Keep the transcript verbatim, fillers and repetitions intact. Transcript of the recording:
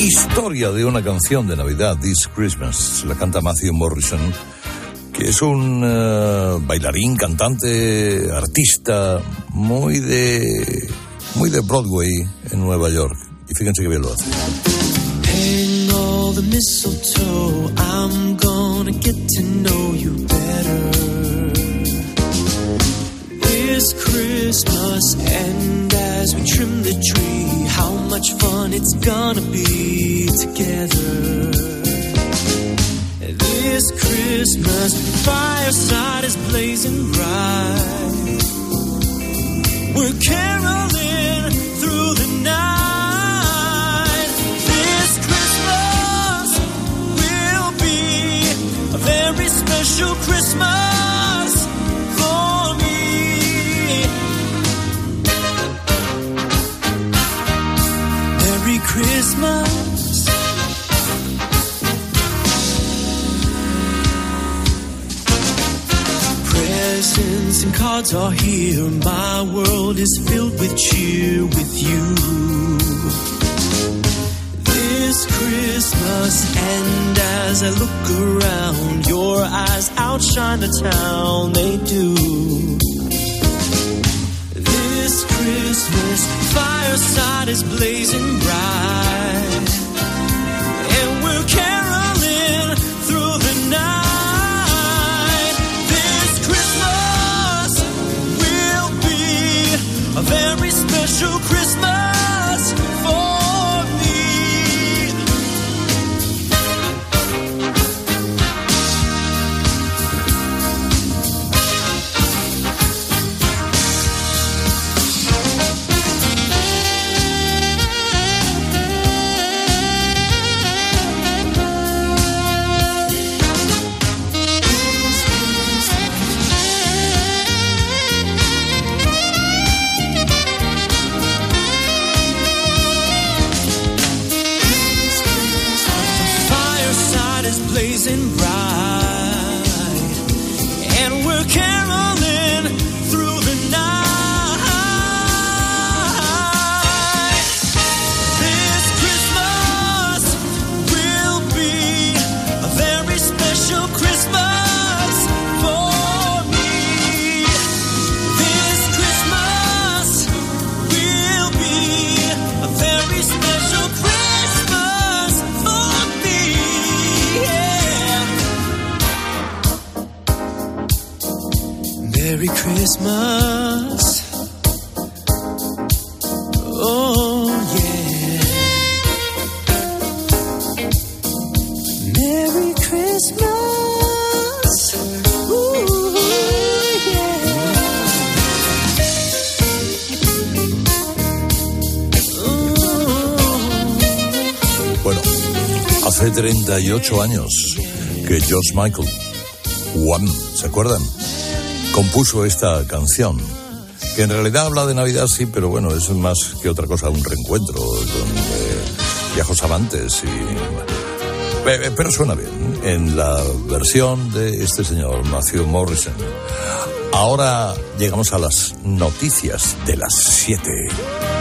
historia de una canción de Navidad, This Christmas. La canta Matthew Morrison, que es un uh, bailarín, cantante, artista muy de muy de Broadway en Nueva York. Y fíjense que bien lo hace. Hang all the mistletoe, I'm gonna get to know you better. This Christmas, and as we trim the tree, how much fun it's gonna be together. This Christmas, fireside is blazing bright. We're caroling through the night. This Christmas will be a very special Christmas for me. Merry Christmas. Presents and cards are here. My world is filled with cheer with you. This Christmas, and as I look around, your eyes outshine the town, they do. This Christmas, fireside is blazing bright, and we're caroling through the night. This Christmas will be a very special Christmas for me. Blazing bright, and we're caroling through the night. This Christmas will be a very special Christmas for me. This Christmas will be a very special Christmas for me. Merry Christmas. Oh, yeah. Merry Christmas. Ooh, yeah. Ooh. Bueno, hace treinta y ocho años que George Michael, One, ¿se acuerdan?, compuso esta canción, que en realidad habla de Navidad, sí, pero bueno, es más que otra cosa, un reencuentro con eh, viejos amantes, y, eh, pero suena bien en la versión de este señor, Matthew Morrison. Ahora llegamos a las noticias de las siete.